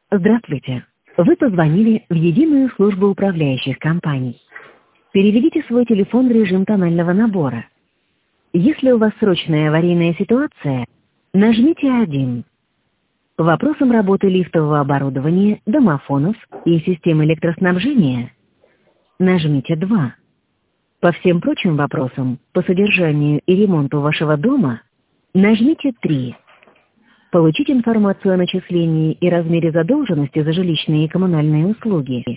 Здравствуйте. Вы позвонили в единую службу управляющих компаний. Переведите свой телефон в режим тонального набора. Если у вас срочная аварийная ситуация, нажмите 1. По вопросам работы лифтового оборудования, домофонов и систем электроснабжения нажмите 2. По всем прочим вопросам по содержанию и ремонту вашего дома нажмите 3. Получить информацию о начислении и размере задолженности за жилищные и коммунальные услуги